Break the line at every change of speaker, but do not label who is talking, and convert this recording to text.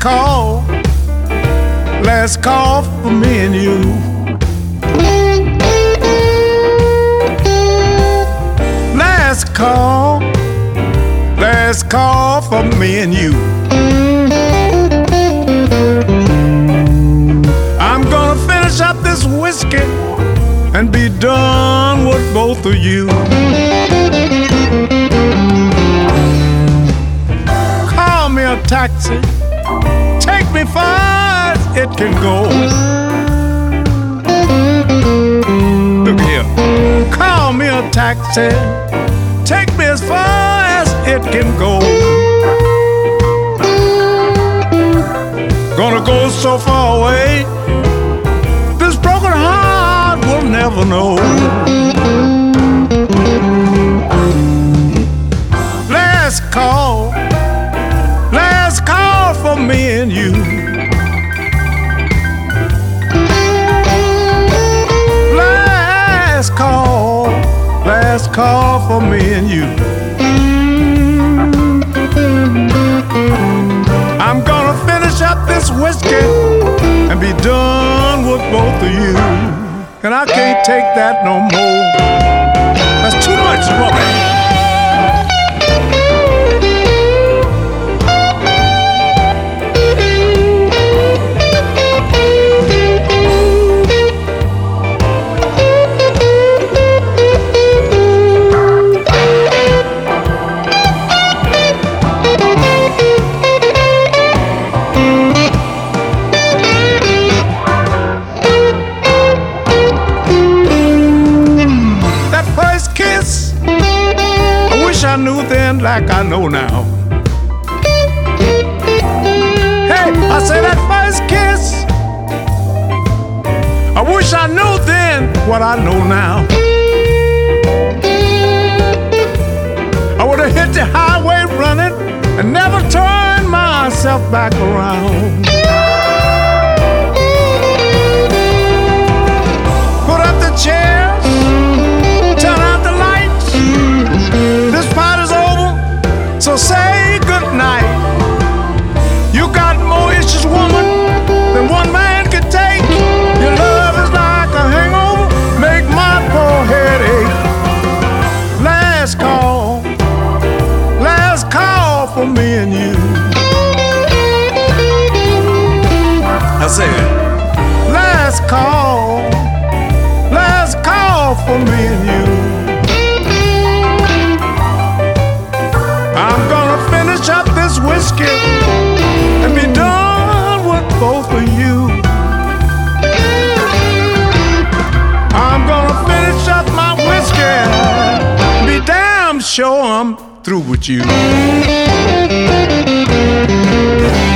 call, last call for me and you. Last call for me and you. I'm gonna finish up this whiskey and be done with both of you. Call me a taxi, take me far as it can go. Look here, call me a taxi, take me as far as it can go. Gonna go so far away, this broken heart will never know. Last call for me and you. Last call for me and you. I'm gonna finish up this whiskey and be done with both of you. And I can't take that no more. That's too much for me. I knew then like I know now. Hey, I said that first kiss, I wish I knew then what I know now. I would have hit the highway running and never turned myself back around. Put up the chairs, turn out the lights. This party's over, so say goodnight. You got more issues, woman, than one man can take. Your love is like a hangover, make my poor head ache. Last call for me and you. I said, last call for me and you. I'm gonna finish up this whiskey and be done with both of you. I'm gonna finish up my whiskey and be damn sure I'm through with you.